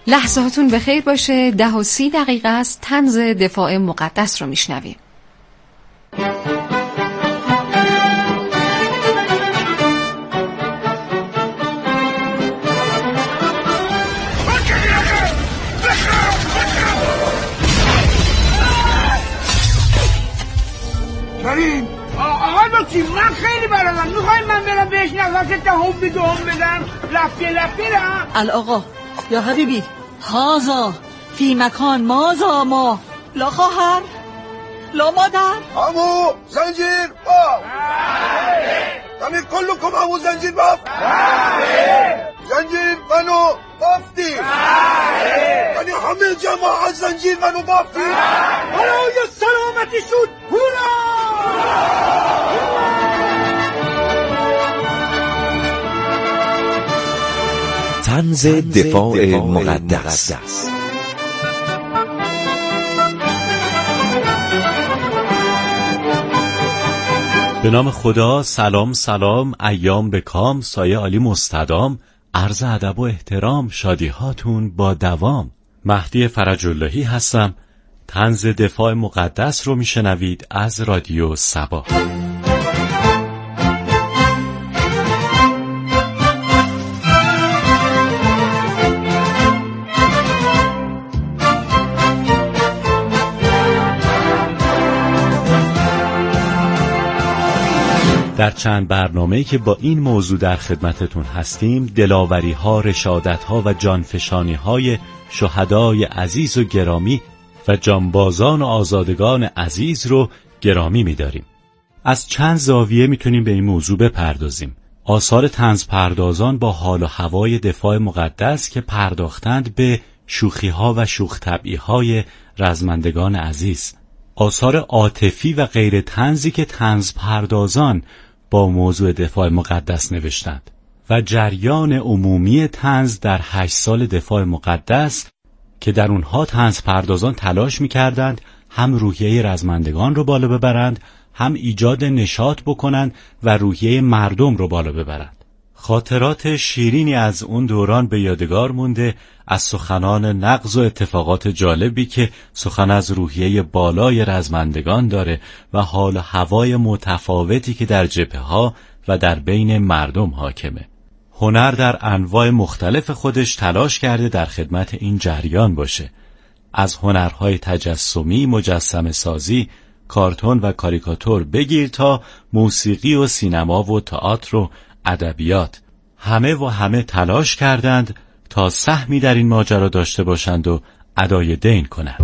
لحظاتون بخیر باشه. 10:30 است. طنز دفاع مقدس رو میشنویم. کریم آقا دکتر من خیلی بلدم. میخوایی من برم بهش نفس دهم بدم لفه رم الآقا یا حبیبی هازا فی مکان مازا ما لا خواهر لا مادر امو زنجیر باف همین کلکم امو زنجیر باف زنجیر منو بافتی یعنی همه جماعت زنجیر منو بافتی برای سلامتی شد هورا. طنز دفاع مقدس. به نام خدا. سلام ایام به کام، سایه عالی مستدام، عرض ادب و احترام، شادی هاتون با دوام. مهدی فرج اللهی هستم. طنز دفاع مقدس رو میشنوید از رادیو صبا. در چند برنامه‌ای که با این موضوع در خدمتتون هستیم، دلاوری‌ها، رشادت‌ها و جانفشانی‌های شهدای عزیز و گرامی و جانبازان و آزادگان عزیز رو گرامی می‌داریم. از چند زاویه می‌تونیم به این موضوع بپردازیم. آثار طنز پردازان با حال و هوای دفاع مقدس که پرداختند به شوخی‌ها و شوخ طبعی‌های رزمندگان عزیز. آثار عاطفی و غیر طنزی که طنز پردازان با موضوع دفاع مقدس نوشتند و جریان عمومی طنز در 8 سال دفاع مقدس که در اونها طنز پردازان تلاش می‌کردند هم روحیه رزمندگان رو بالا ببرند، هم ایجاد نشاط بکنند و روحیه مردم رو بالا ببرند. خاطرات شیرینی از اون دوران به یادگار مونده، از سخنان نغز و اتفاقات جالبی که سخن از روحیه بالای رزمندگان داره و حال و هوای متفاوتی که در جبهه‌ها و در بین مردم حاکمه. هنر در انواع مختلف خودش تلاش کرده در خدمت این جریان باشه. از هنرهای تجسمی، مجسمه سازی، کارتون و کاریکاتور بگیر تا موسیقی و سینما و تئاتر و ادبیات، همه تلاش کردند تا سهمی در این ماجرا داشته باشند و ادای دین کنند.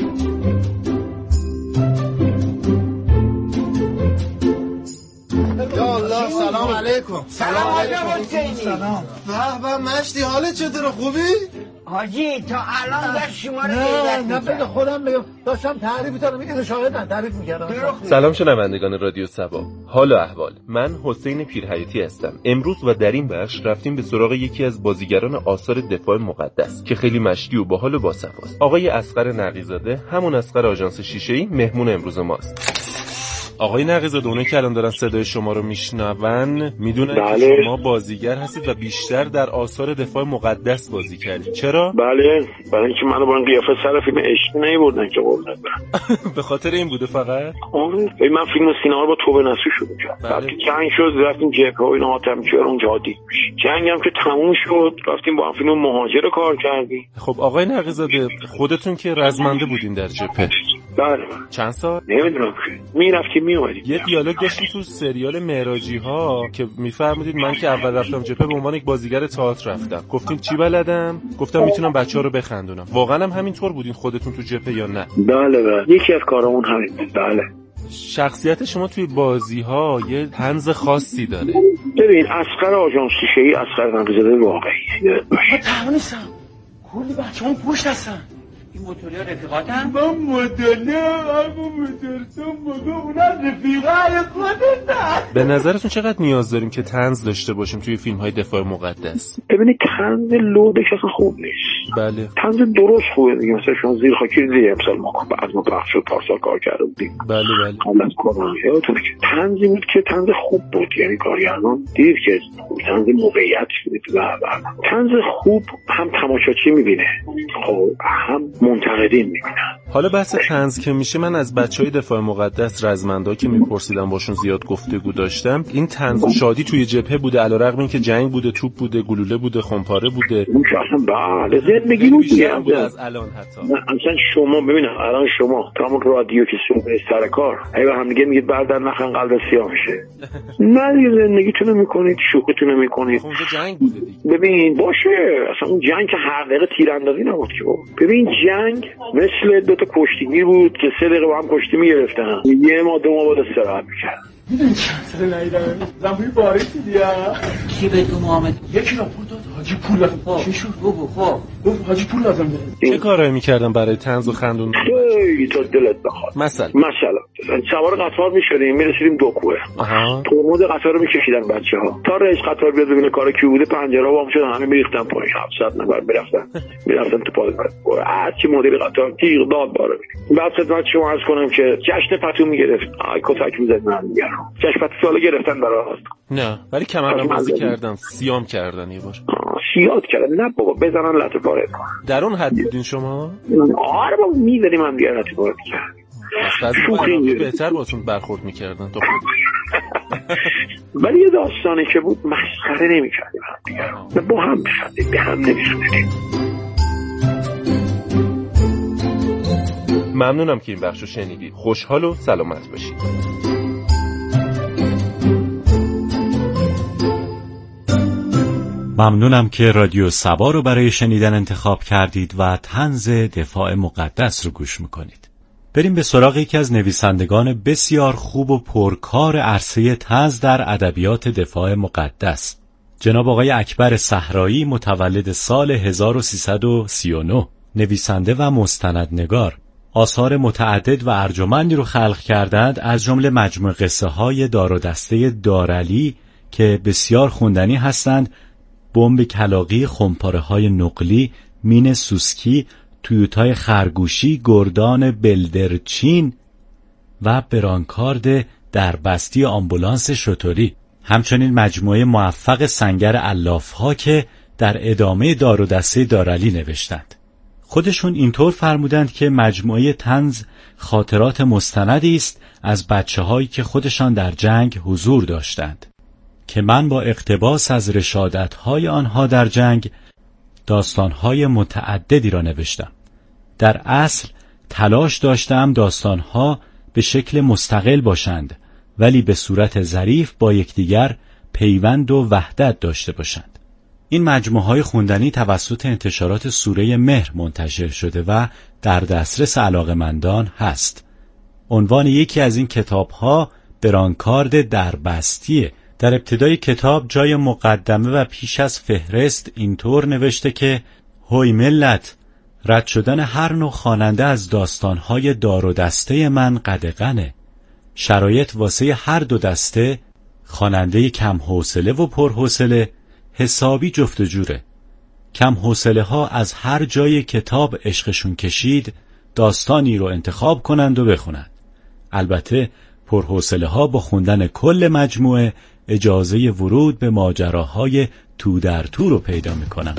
یا الله سلام علیکم. سلام علیکم. سلام. به مشتی حالت چطوره؟ خوبی؟ حاجی تا الان داشت شما رو نه بده خودم بگم، داشتم تعریف تو میگم، شاهدم تعریف میکردم. سلام شنوندگان رادیو صبا، حال و احوال. من حسین پیرحیاتی هستم. امروز و در این بخش رفتیم به سراغ یکی از بازیگران آثار دفاع مقدس که خیلی مشتی و باحال و باصفاست. آقای اصغر نقی‌زاده، همون اصغر آژانس شیشه‌ای، مهمون امروز ماست. آقای نقی‌زاده، اونایی که الان دارن صدای شما رو میشنون میدونن که شما بازیگر هستید و بیشتر در آثار دفاع مقدس بازی کردید. چرا؟ بله، برای اینکه منو با این قیافه سر فیلم عشق نمی‌بردن که قربونت برم. به خاطر این بوده فقط؟ آره، من فیلم سینما رو با توبه نصوح شروع کردم. وقتی جنگ شد رفتیم جبهه و اینا حاتمی‌چیار اونجا دید. جنگ هم که تموم شد رفتیم با فیلم مهاجر کار کردیم. خب آقای نقی‌زاده، خودتون که رزمنده بودین در جبهه. بله. چند سال؟ نمیدونم. میرفتیم میومدیم. یه دیالوگ داشتیم تو سریال معراجی ها که میفرمودید من که اول رفتم جبهه به عنوان یک بازیگر تئاتر رفتم. گفتین چی بلدم؟ گفتم میتونم بچه‌ها رو بخندونم. واقعا هم همینطور بودین خودتون تو جبهه یا نه؟ بله. یکی از کارامون همین بود. بله. شخصیت شما توی بازی ها یه طنز خاصی داره. ببین، اصغر آژانس شیشه‌ای اصغر نقی‌زاده واقعیه. تعاونستم. کلی بچه‌ها پشت هستن. این موتوریا رفیقاتم؟ من موتور نه، اما موتورتون بگو اونا رفیقای خودتن. به نظرتون چقدر نیاز داریم که طنز داشته باشیم توی فیلم‌های دفاع مقدس؟ ببینید طنز لودش اصلا خوب نیست. بله. طنز درست خوبه دیگه، مثلا شما زیر خاکی دیدی امسال ما از ما پخش شد پارسال کار کرده بودیم. بله. قبل از کرونا یادتونه که طنزی بود که طنز خوب بود، یعنی کارگردان دید که طنز موقعیت بود و طنز خوب هم تماشاچی میبینه، خب هم منتقدین میبینن. حالا بحث طنز که میشه، من از بچهای دفاع مقدس رزمندا که میپرسیدم باشون زیاد گفتگو داشتم، این طنز و شادی توی جبهه بوده، علیرغم اینکه جنگ بوده، توپ بوده، گلوله بوده، خمپاره بوده. اون که اصلا بله زندگی بود از الان حتی. اصلا شما ببینم الان شما تا همون رادیو که صبح سر کار هی به هم دیگه میگید بردن نخن قلب سیاه میشه. نه دیگه زندگیتونو میکنید، شوختونو میکنید. اونجا جنگ بوده دیگه. ببین باشه، اصلا اون جنگ که هر دقیقه تیراندازی نبود که. ببین جنگ مثل دو تا کشتیگیر بود که 3 دقیقه با هم کشتی میگرفتن، یه ما 2 ما بعد استراحت میکردن. میدونی چند سال نیدم زنبوی باریسی بیا کی به تو محمد؟ یکی راپور داد حاجی پول لازم. چی شد؟ گفت حاجی پول لازم داره. چه کارایی میکردن برای طنز و خندون؟ خیلی تا دلت بخواد. مثلا سوار قطار میشدیم میرسیدیم دوکوه، ترمز قطار رو میکشیدن بچه‌ها تا رئیس قطار بیاد ببینه کار کی بوده، پنجره وا میشد، همه میریختن پایین، 700 نفر میرفتن تو پادگان. هر چی مدیر قطار تیغ داد باره. بعد خدمت شما عرض کنم که جشن پتو میگرفت، کتک میزد من میگم جشن پتو سال گرفتن برای نه، ولی کمربند بازی کردن، سیام کردن یه بار. سیاد کردن؟ نه بابا، بزنن لطه وارد کن. در اون حد بودین شما؟ آره بابا، می‌ذاریم هم دیگه لطه وارد کردن. شوخی بهتر باتون برخورد می‌کردن تو خود. ولی یه داستانی که بود مسخره نمی‌کردیم هم دیگه. با هم می‌خندیم، به هم نمی‌خندیم. ممنونم که این بخشو شنیدید. خوشحال و سلامت باشید. ممنونم که رادیو سبا رو برای شنیدن انتخاب کردید و طنز دفاع مقدس رو گوش میکنید. بریم به سراغ یکی از نویسندگان بسیار خوب و پرکار عرصه طنز در ادبیات دفاع مقدس، جناب آقای اکبر صحرایی، متولد سال 1339، نویسنده و مستندنگار. آثار متعدد و ارجمندی رو خلق کردند، از جمله مجموعه قصه های دار و دسته دارعلی که بسیار خوندنی هستند، بمب کلاغی، خمپاره های نقلی، مین سوسکی، تویوتای خرگوشی، گردان بلدرچین و برانکارد دربستی آمبولانس شتوری. همچنین مجموعه موفق سنگر الاف‌ها که در ادامه دار و دسته دارعلی نوشتند. خودشون اینطور فرمودند که مجموعه طنز خاطرات مستندی است از بچه‌هایی که خودشان در جنگ حضور داشتند، که من با اقتباس از رشادت‌های آنها در جنگ داستان‌های متعددی را نوشتم. در اصل تلاش داشتم داستان‌ها به شکل مستقل باشند، ولی به صورت ظریف با یکدیگر پیوند و وحدت داشته باشند. این مجموعه‌های خوندنی توسط انتشارات سوره مهر منتشر شده و در دسترس علاقه‌مندان هست. عنوان یکی از این کتاب‌ها برانکارد دربستیه. در ابتدای کتاب جای مقدمه و پیش از فهرست اینطور نوشته که هوی ملت، رد شدن هر نوع خواننده از داستان‌های دار و دسته من قدغنه. شرایط واسه هر دو دسته، خواننده کم حوصله و پرحوصله، حسابی جفت و جوره. کم حوصله ها از هر جای کتاب عشقشون کشید داستانی رو انتخاب کنند و بخونند. البته پرحوصله ها با خوندن کل مجموعه اجازه ورود به ماجراهای تو در تو رو پیدا میکنن.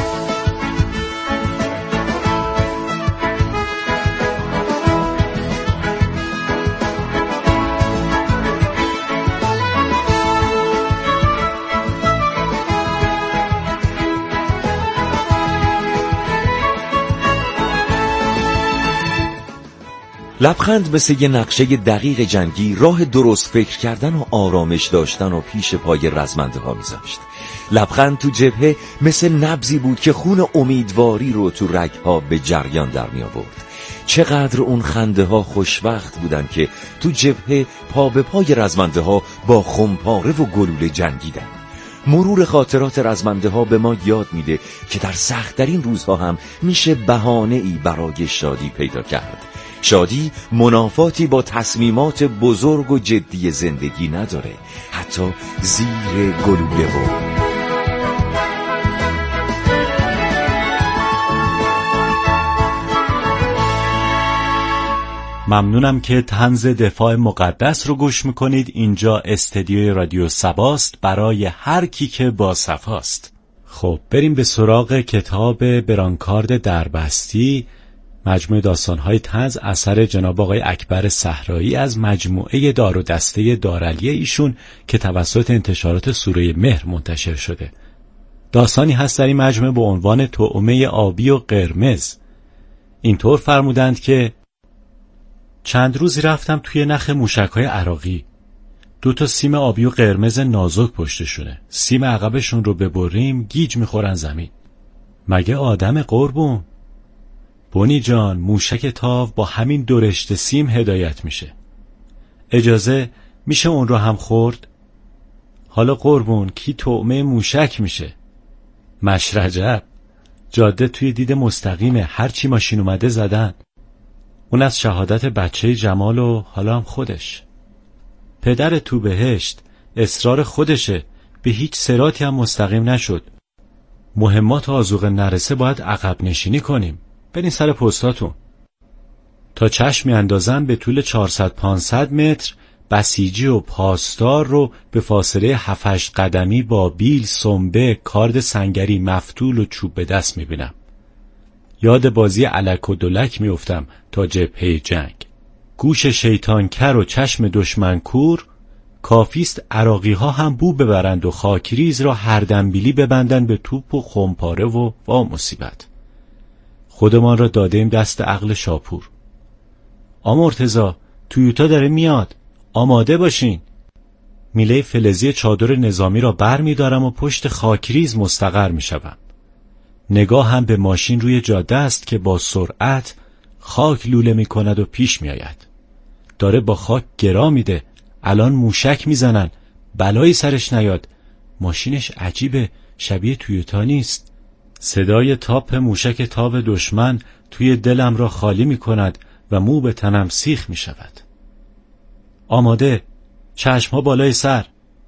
لبخند مثل یه نقشه دقیق جنگی راه درست فکر کردن و آرامش داشتن و پیش پای رزمنده ها میذاشت. لبخند تو جبهه مثل نبضی بود که خون امیدواری رو تو رگها به جریان در می آورد. چقدر اون خنده ها خوشوقت بودن که تو جبهه پا به پای رزمنده ها با خمپاره و گلوله جنگیدن. مرور خاطرات رزمنده ها به ما یاد میده که در سخت‌ترین روزها هم میشه بهانه‌ای برای شادی پیدا کرد. شادی منافاتی با تصمیمات بزرگ و جدی زندگی نداره، حتی زیر گلوله و ممنونم که طنز دفاع مقدس رو گوش میکنید. اینجا استدیوی رادیو سباست برای هر کی که با صفاست. خب بریم به سراغ کتاب برانکارد دربستی، مجموعه داستان‌های طنز اثر جناب آقای اکبر صحرایی از مجموعه دار و دسته دارعلیه ایشون که توسط انتشارات سوره مهر منتشر شده. داستانی هست در این مجموعه با عنوان طعمه آبی و قرمز. اینطور فرمودند که چند روزی رفتم توی نخ موشک‌های عراقی. 2 سیم آبی و قرمز نازک پشتشونه. سیم عقبشون رو ببریم گیج میخورن زمین. مگه آدم قربون؟ بونی جان، موشک تاو با همین 2 رشته سیم هدایت میشه. اجازه میشه اون رو هم خورد؟ حالا قربون کی طعمه موشک میشه؟ مشرجب، جاده توی دید مستقیمه، هرچی ماشین اومده زدن. اون از شهادت بچه جمال و حالا هم خودش. پدر تو بهشت، اصرار خودشه، به هیچ صراطی هم مستقیم نشد. مهمات آذوقه نرسه باید عقب نشینی کنیم. برین سر پستاتون. تا چشم میاندازن به طول 400-500 متر بسیجی و پاسدار رو به فاصله 7-8 قدمی با بیل، سنبه، کارد سنگری، مفتول و چوب به دست میبینم. یاد بازی الک و دلک میافتم تا جبهه جنگ. گوش شیطان کر و چشم دشمن کور، کافیست عراقی ها هم بو ببرند و خاکریز را هر دنبیلی ببندند به توپ و خمپاره و مصیبت. خودمان را دادیم دست عقل شاپور. مرتضی، تویوتا داره میاد، آماده باشین. میله فلزی چادر نظامی را بر می دارم و پشت خاکریز مستقر می شدم. نگاه هم به ماشین روی جاده است که با سرعت خاک لوله می کند و پیش می آید. داره با خاک گرا میده. الان موشک می زنن. بلایی سرش نیاد. ماشینش عجیبه، شبیه تویوتا نیست. صدای تاپ موشک تاو دشمن توی دلم را خالی می کند و مو به تنم سیخ می شود. آماده، چشم ها بالای سر.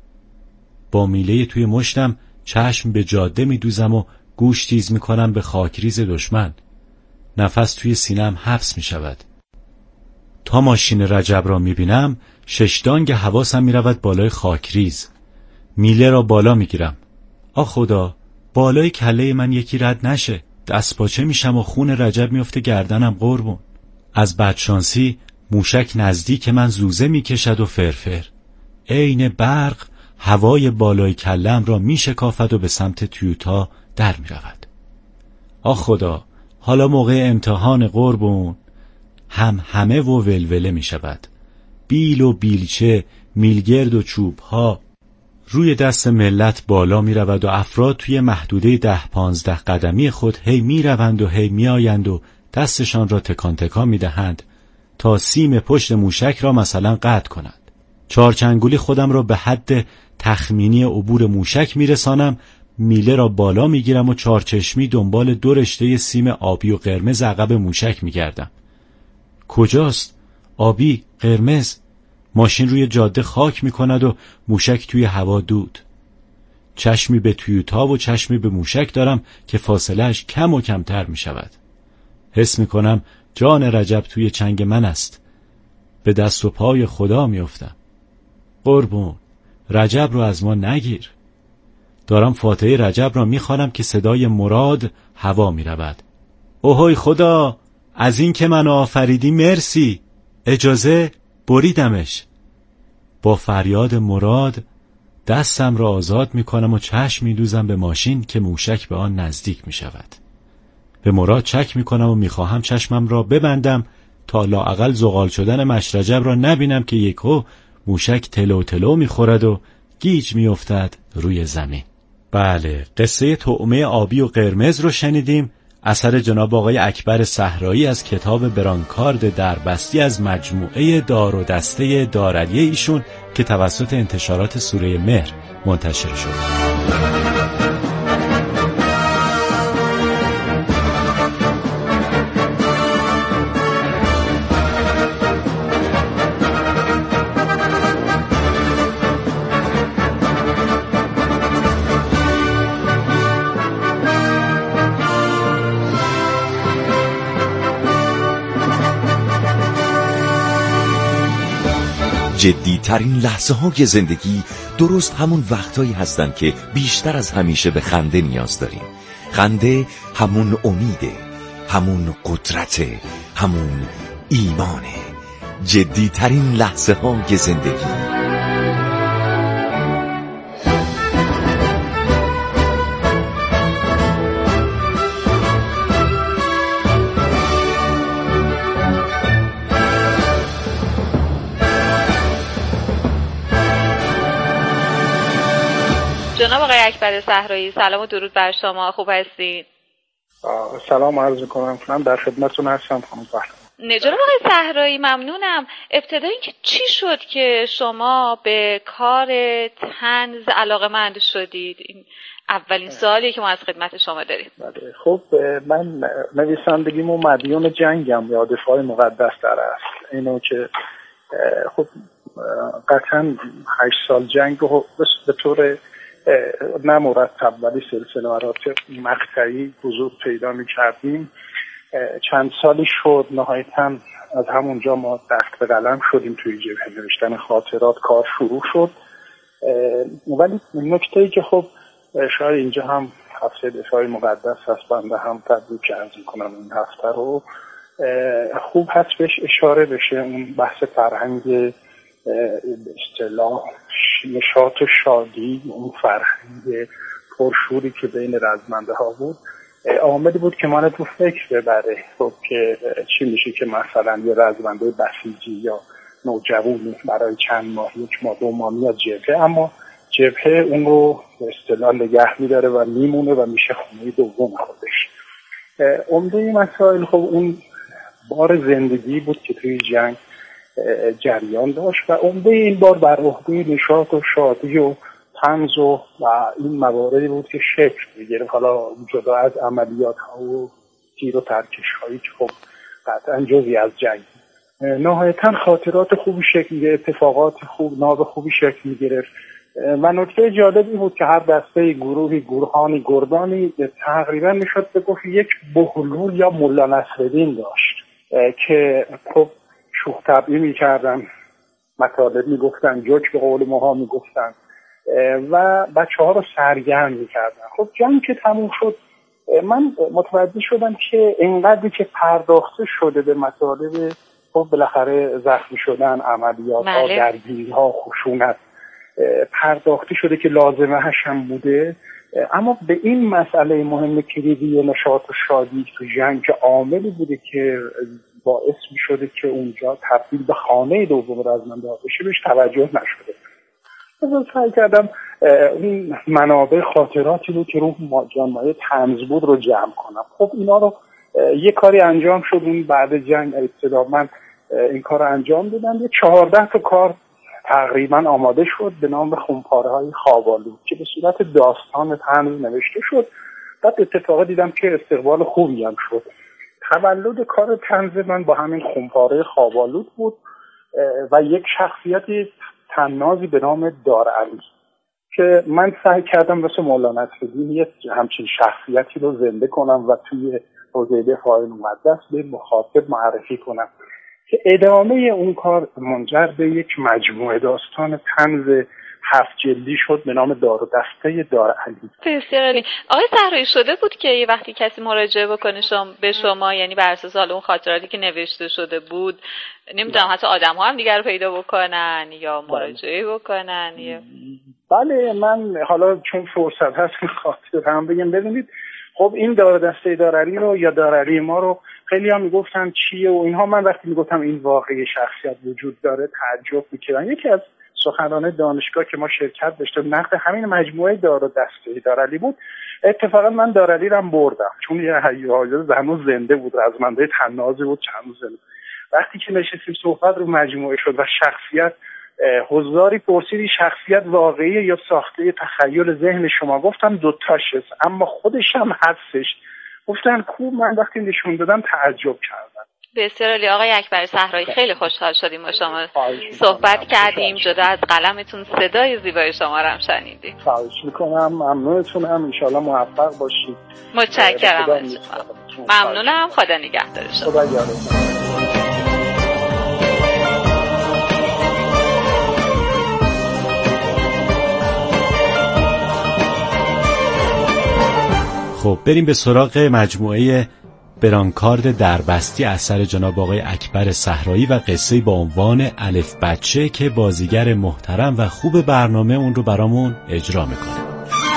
با میله توی مشتم چشم به جاده می دوزم و گوش تیز می کنم به خاکریز دشمن. نفس توی سینم حبس می شود. تا ماشین رجب را می بینم 6 دانگ حواسم می رود بالای خاکریز. میله را بالا می گیرم. خدا، بالای کله من یکی رد نشه. دست پاچه میشم و خون رجب میفته گردنم قربون. از بدشانسی موشک نزدیک من زوزه میکشد و فرفر. عین برق هوای بالای کلم را میشکافد و به سمت تویوتا در میرود. خدا، حالا موقع امتحان قربون. همه و ولوله میشود. بیل و بیلچه، میلگرد و چوب ها روی دست ملت بالا می رود و افراد توی محدوده 10-15 قدمی خود هی می روند و هی می آیند و دستشان را تکان تکان می دهند تا سیم پشت موشک را مثلا قطع کنند. 4 چنگولی خودم را به حد تخمینی عبور موشک می رسانم، میله را بالا می گیرم و 4 چشمی دنبال 2 رشته سیم آبی و قرمز عقب موشک می گردم. کجاست؟ آبی، قرمز. ماشین روی جاده خاک می کند و موشک توی هوا دود. چشمی به تویوتا و چشمی به موشک دارم که فاصلهش کم و کمتر می شود. حس می کنم جان رجب توی چنگ من است. به دست و پای خدا می افتم. قربون، رجب رو از ما نگیر. دارم فاتحه رجب را می خوانم که صدای مراد هوا می رود. اوهای خدا، از این که من آفریدی مرسی. اجازه بریدمش. با فریاد مراد دستم را آزاد می کنم و چشم می دوزم به ماشین که موشک به آن نزدیک می شود. به مراد چک می کنم و می خواهم چشمم را ببندم تا لااقل زغال شدن مشرجب را نبینم که یکو موشک تلو تلو می خورد و گیج می افتد روی زمین. بله، قصه طعمه آبی و قرمز رو شنیدیم، اثر جناب آقای اکبر صحرایی از کتاب برانکارد دربستی از مجموعه دار و دسته دارعلیه ایشون که توسط انتشارات سوره مهر منتشر شد. جدی‌ترین لحظه‌های زندگی درست همون وقتایی هستن که بیشتر از همیشه به خنده نیاز داریم. خنده همون امیده، همون قدرته، همون ایمانه. جدی‌ترین لحظه‌های زندگی. جناب آقای اکبر صحرایی، سلام و درود بر شما. خوب هستید؟ سلام عرض می‌کنم. من در خدمتتون هستم خانم پهلوان. جناب آقای صحرایی ممنونم. ابتدا اینکه چی شد که شما به کار طنز علاقه‌مند شدید؟ این اولین سوالیه که ما از خدمت شما داریم. بله، خب من نویسندگیمو مدیون جنگم یا دفاع مقدس در است. اینو که خب قطعا 8 سال جنگ رو به طور نه مرتب ولی سلسله مراتب مقطعی حضور پیدا می‌کردیم. چند سالی شد نهایتاً از همونجا ما دست به قلم شدیم توی جبهه نوشتن خاطرات کار شروع شد. ولی نکته‌ای که خب شاید اینجا هم هفته دفاع مقدس هست، بنده هم تبریک عرض می‌کنم این هفته رو، خوب هست بهش اشاره بشه. اون بحث فرهنگ به اصطلاح نشاط و شادی، اون فرهنگ پرشوری که بین رزمنده ها بود، عاملی بود که من تو فکر ببره خب که چی میشه که مثلا یه رزمنده بسیجی یا نوجوانی برای چند ماه، 1 ماه 2 ماه میاد جبهه، اما جبهه اون رو به اصطلاح نگه میداره و میمونه و میشه خونه دوم خودش. عمده مسائل خب اون بار زندگی بود که توی جنگ جریان داشت و عمده این بار بر عهده نشاط و شادی و طنز و این مواردی بود که شکل می‌گرفت، حالا جدا از عملیات ها و تیر و ترکش هایی که خب قطعا جزئی از جنگ. نهایتاً خاطرات خوبی شکل می‌گرفت، اتفاقات خوب، ناب خوبی شکل می‌گرفت و نکته جالبی بود که هر دسته گروهی، گروهانی، گردانی تقریبا میشد بگفت یک بهلول یا ملا نصرالدین داشت که خب شوخ طبعی می‌کردن، مطالب می‌گفتن، جوک به قول ماها می‌گفتن و بچه‌ها رو سرگرم می‌کردن. خب جنگ که تموم شد من متوجه شدم که اینقدری که پرداخته شده به مطالب خب بالاخره زخمی شدن، عملیات‌ها، درگیری‌ها، خشونت پرداخته شده که لازمه هم بوده، اما به این مسئله مهم کلیدی نشاط و شادی تو جنگ که عاملی بوده که باعث می شده که اونجا تبدیل به خانه دوم رزمنده ها بشه بهش توجه نشده. از سعی کردم این منابع خاطراتی رو که رو جانمایه طنز بود رو جمع کنم. خب اینا رو یه کاری انجام شد. اون بعد جنگ ابتدا من این کار رو انجام دادم. یه 14 تا کار تقریبا آماده شد به نام خونپاره های خواب‌آلود که به صورت داستان طنز نوشته شد. بعد اتفاقا دیدم که استقبال خوبی هم شد. تولد کار طنز من با همین خونپاره خواب‌آلود بود و یک شخصیت طنازی به نام دارعلی که من سعی کردم واسه مولانا نصرالدین یک همچین شخصیتی رو زنده کنم و توی حوزه دفاع مقدس به مخاطب معرفی کنم که ادامه اون کار منجر به یک مجموعه داستان طنز 7 جلدی شد به نام دار و دسته دارعلی. بسیار عالی. آقای صحرایی شده بود که یه وقتی کسی مراجعه بکنه به شما، یعنی بر اساس اون خاطراتی که نوشته شده بود، نمیدونم حتی آدم ها هم دیگر رو پیدا بکنن یا مراجعه بکنن یا بله، من حالا چون فرصت هست خاطر هم بگم. ببینید خب این دار و دسته دارعلی رو یا دارعلی ما رو خیلی ها میگفتن چیه و اینها. من وقتی میگفتم این واقعی شخصیت وجود داره تعجب میکردن. یکی از سخنران دانشگاه که ما شرکت داشتیم نقد همین مجموعه دار و دسته دارعلی بود. اتفاقا من دارعلی رو هم بردم چون یه حیات هنوز زنده بود، رزمنده طنازی بود، چند زنده. وقتی که نشستیم صحبت رو مجموعه شد و شخصیت حضاری پرسیدی شخصیت واقعی یا ساخته تخیل ذهن شما؟ گفتم دوتاش است، اما خودش هم هستش. گفتن کو؟ من وقتی نشون دادم تعجب کردم. بسیار عالی. آقای اکبر صحرایی خیلی خوشحال شدیم با شما صحبت کردیم. جدا از قلمتون صدای زیبای شما رو هم شنیدیم. خواهش میکنم. ممنونتونم. انشالله موفق باشید. متشکرم از شما. ممنونم. خدا نگهدار شما. خدا یارتون. خب بریم به سراغ مجموعه برانکارد دربستی اثر جناب آقای اکبر صحرایی و قصه با عنوان الف بچه که بازیگر محترم و خوب برنامه اون رو برامون اجرا میکنه.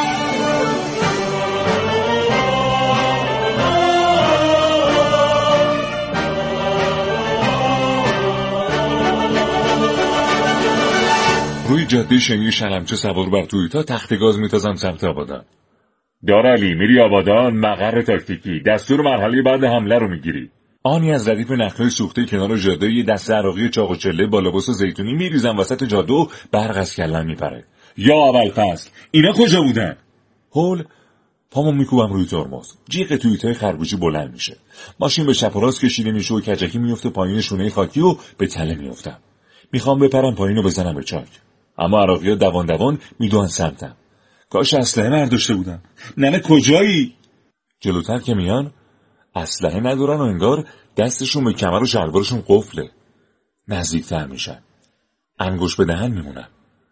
روی جاده شنی شلمچه سوار بر تویوتا تخت گاز میتازم سمت آبادان. دار علی میری آبادان، مقر تاکتیکی، دستور مرحله بعد حمله رو میگیری. آنی از ردیف نخلای سوخته کنار جاده یه دسته عراقی چاق و چله با لباس زیتونی میریزن وسط جاده و برق از کلم میپره. یا اول فصل اینا کجا بودن؟ هول پامو میکوبم روی ترمز. جیغ تویوتای خربوزی بلند میشه. ماشین به چپ و راست کشیده میشه و کجکی میفته پایین شونه خاکی و به تله میافتم. میخوام بپرم پایین و بزنم به چاک. اما عراقی‌ها دوان دوان میدوئن سمتم. کاش اسلحه برداشته بودم. ننه کجایی؟ جلوتر که میان اسلحه ندارن و انگار دستشون به کمر و شلوارشون قفله. نزدیکتر میشن. انگوش به دهن میمونن.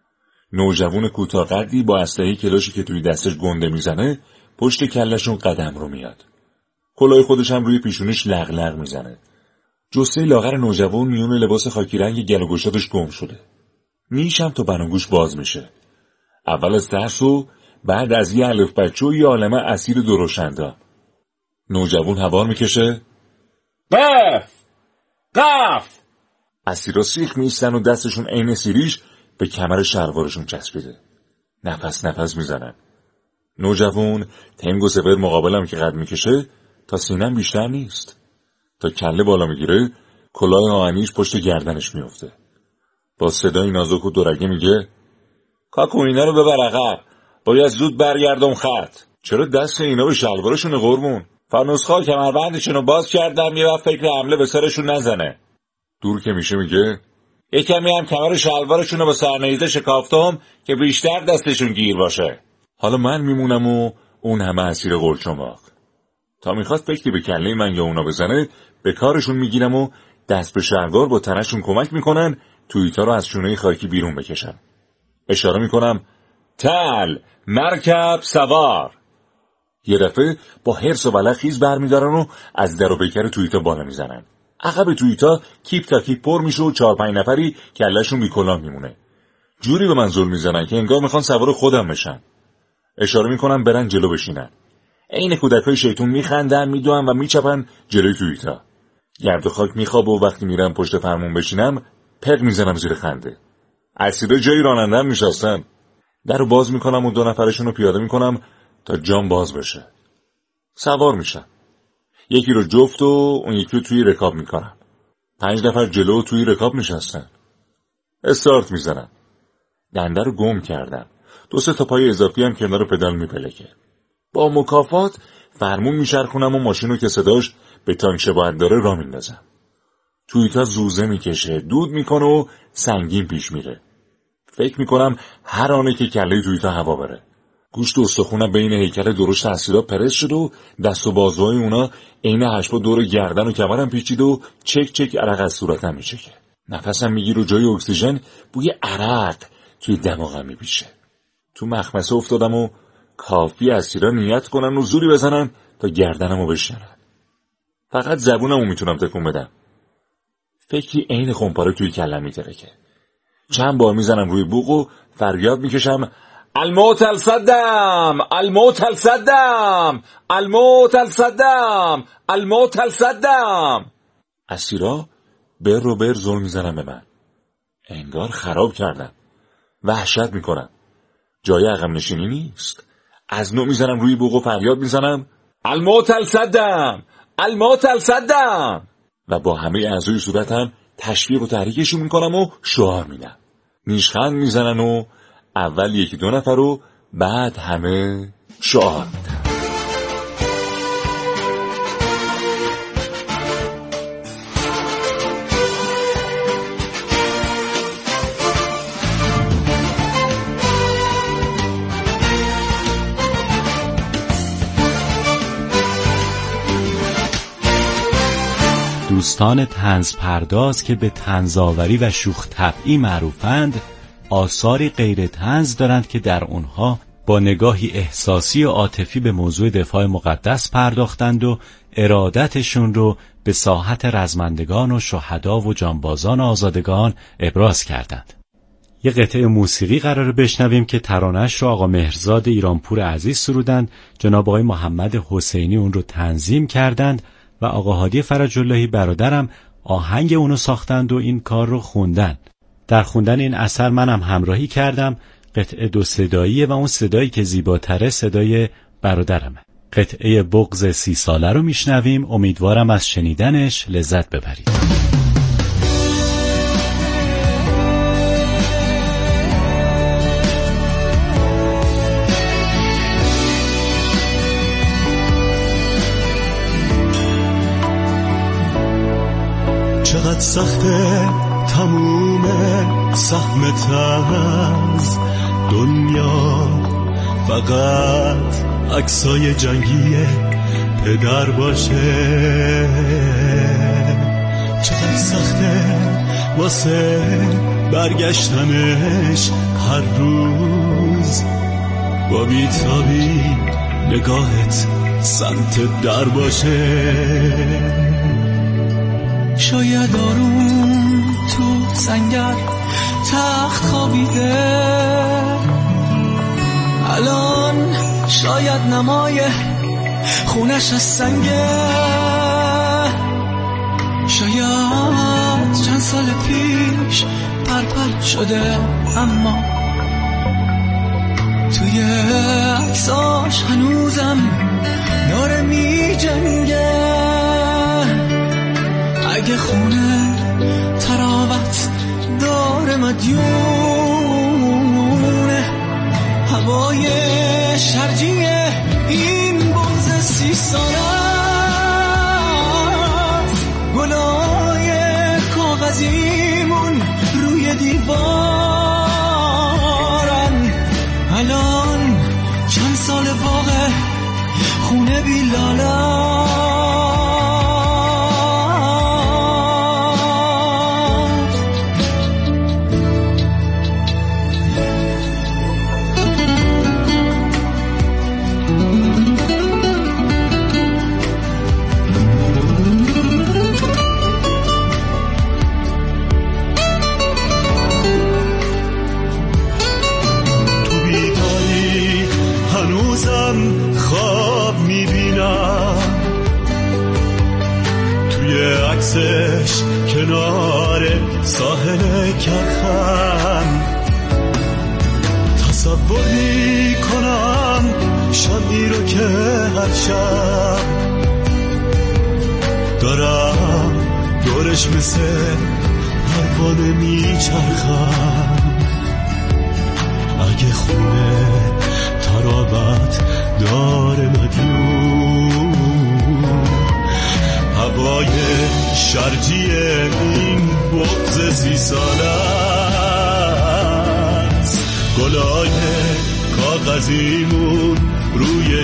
نوجوان کوتاه قدی با اسلحه کلاشی که توی دستش گنده میزنه پشت کلشون قدم رو میاد. کلاه خودش هم روی پیشونش لغلغ میزنه. جثه لاغر نوجوان میون لباس خاکی رنگ گل و گشادش گم شده. نیشم تا بناگوش باز میشه. اول از ترس و بعد از یه الف بچه و یه عالمه اسیر دروشنده. نوجوان هوار میکشه. قف! قف! اسیرا سیخ میستن و دستشون عین سیریش به کمر شلوارشون چسبیده. نفس میزنن. نوجوان تنگ و سپر مقابلم که قد میکشه تا سینم بیشتر نیست. تا کله بالا میگیره کلاه آهنیش پشت گردنش میفته. با صدای نازک و دورگه میگه کاکو اینا رو ببر عقب، باید زود برگردم خط. چرا دست اینا به شلوارشون قربون؟ فانوسخا کمربندشون رو باز کردم یه وقت فکر حمله به سرشون نزنه. دور که میشه میگه یه کمی هم کمر شلوارشون رو با سرنیزه شکافتم که بیشتر دستشون گیر باشه. حالا من میمونم و اون همه اسیر قلچماق. تا میخواد فکری به کله من یا اونا بزنه به کارشون میگیرم و دست به شلوار با تنشون کمک میکنن تویوتا رو از شونه خاکی بیرون بکشن. اشاره میکنم تل مرکب سوار. یه دفعه با حرص و بلق خیز برمیدارن و از در و پیکر تویوتا بالا میزنن. عقب تویوتا کیپ تا کیپ پر میشه و 4-5 نفری کلهشون بی کلاه میمونه. جوری به من ظلم میزنن که انگار میخوان سوار خودم بشن. اشاره میکنم برن جلو بشینن. عین کودکای شیطون میخندن میدوئن و میچپن جلوی تویوتا. گرد و خاک میخوابه و وقتی میرم پشت فرمون بشینم پق میزنم زیر خنده. اسیرا جای راننده هم نشستن. درو باز میکنم و 2 نفرشون رو پیاده میکنم تا جام باز بشه. سوار میشم. یکی رو جفت و اون یکی رو توی رکاب میکنم. 5 نفر جلو توی رکاب نشستن. استارت میزنم. دنده رو گم کردم. 2-3 تا پای اضافی هم کنار پدال میپلکه. با مکافات فرمون میچرخونم و ماشینو که صداش به تانک شباهت داره را میندازم. تویوتا زوزه میکشه، دود میکنه و سنگین پیش میره. فکر میکنم هر آنه که کله تویوتا هوا بره. گوشت و استخونم بین هیکل درشت اسیرا پرس شد و دست و بازوهای اونا عین هشپا دور گردن و کمرم پیچید و چک چک عرق از صورتم میچکه. نفسم میگیر و جای اکسیژن بوی عرق توی دماغم میپیچه. تو مخمسه افتادم و کافی اسیرا نیت کنن و زوری بزنن تا گردنمو بشکنن. فقط زبونمو میتونم تکون بدم. فکری عین خمپاره توی کلم میترکه. چند بار میزنم روی بوق و فریاد میکشم الموت الصدام الموت الصدام الموت الصدام الموت الصدام. اسیرا بر رو بر زل میزنم به من. انگار خراب کردم. وحشت میکنم. جای عقب نشینی نیست. از نو میزنم روی بوق و فریاد میزنم الموت الصدام الموت الصدام و با همه اعضای صورتم تشویق و تحریکشون میکنم و شعار میدم. نیشخند میزنن و اول 1-2 نفر رو بعد همه شعار میدن. دوستان طنز پرداز که به طنزآوری و شوخ طبعی معروفند، آثاری غیر طنز دارند که در اونها با نگاهی احساسی و عاطفی به موضوع دفاع مقدس پرداختند و ارادتشون رو به ساحت رزمندگان و شهدا و جانبازان آزادگان ابراز کردند. یه قطعه موسیقی قراره بشنویم که ترانه‌اش رو آقا مهرزاد ایرانپور عزیز سرودند، جناب آقای محمد حسینی اون رو تنظیم کردند و آقا هادی فرج اللهی برادرم آهنگ اونو ساختند و این کار رو خوندن. در خوندن این اثر منم همراهی کردم. قطعه 2 صداییه و اون صدایی که زیباتره صدای برادرمه. قطعه بغض 30 ساله رو میشنویم. امیدوارم از شنیدنش لذت ببرید. چقدر سخته تموم سهمت از دنیا، فقط عکسای جنگی پدر باشه. چقدر سخته واسه برگشتنش هر روز، با بیتابی نگاهت سمت در باشه. شاید آروم تو سنگر تخت خوابیده، الان شاید نمای خونش از سنگه. شاید چند سال پیش پرپر شده، اما توی عکساش هنوزم داره می جنگه. اگه خونه تراوت داره مدیونه، هوای شرجیه این بغض 30 ساله، گلای کاغذیمون روی دیوارن. الان چند سال باغ خونه بیلاله. کنار ساحل کرخم تصور میکنم شبی رو که هر شب دارم دورش مثل پروانه میچرخم. اگه خونه تراوت داره مدیون، هوای شرجی این بغض 30 ساله است، گلای کاغذیمون روی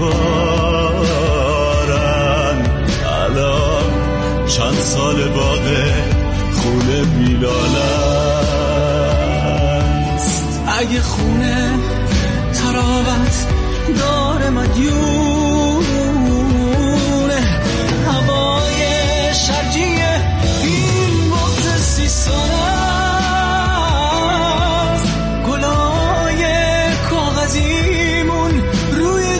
دیوارن. الان چند سال باغ خونه بیلاله است. اگه خونه تراوت داره مدیونه، هوای شرجیه این بغض 30 ساله است، گلای کاغذیمون روی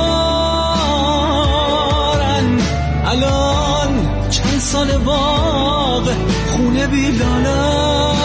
دیوارن. الان چند سال باغ خونه بیلاله